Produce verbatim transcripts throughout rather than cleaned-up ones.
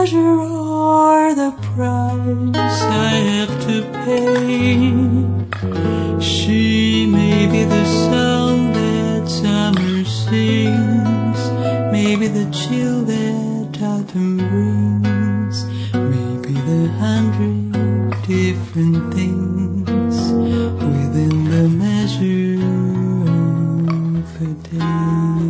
pleasure or the price I have to pay. She may be the song that summer sings, maybe the chill that autumn brings, maybe the hundred different things within the measure of a day.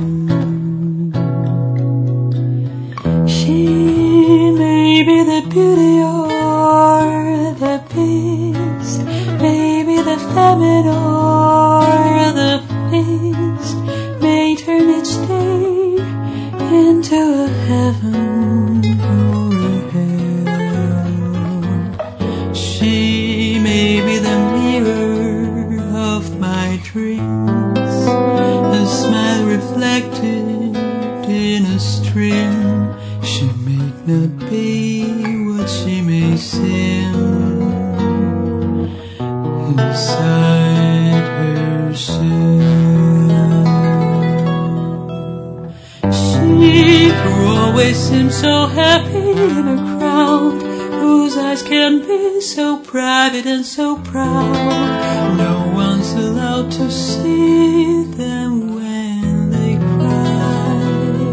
She may be the beauty or the beast, maybe the famine or the feast, may turn each day into a heaven or a hell. She may be the mirror of my dreams, a smile reflected in a stream. She may not be what she may seem inside herself. She who always seems so happy in a crowd, whose eyes can be so private and so proud, no one's allowed to see them when they cry.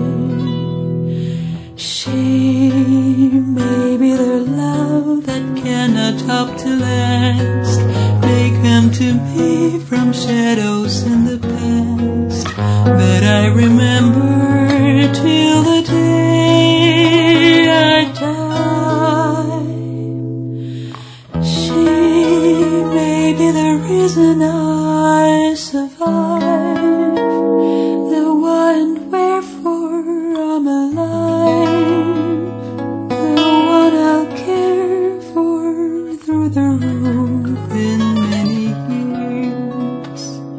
She may be the love that cannot hope to last, may come to me from shadows in the past that I remember till the day I die. She may be the reason I survive, the why and wherefore I'm alive, the one I'll care for through the roof in many years.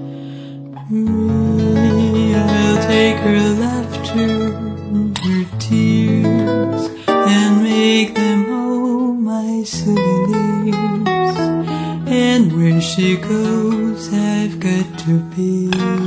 Me, I'll take her laughter, her tears, and make them all my souvenirs. And where she goes, I've got to be.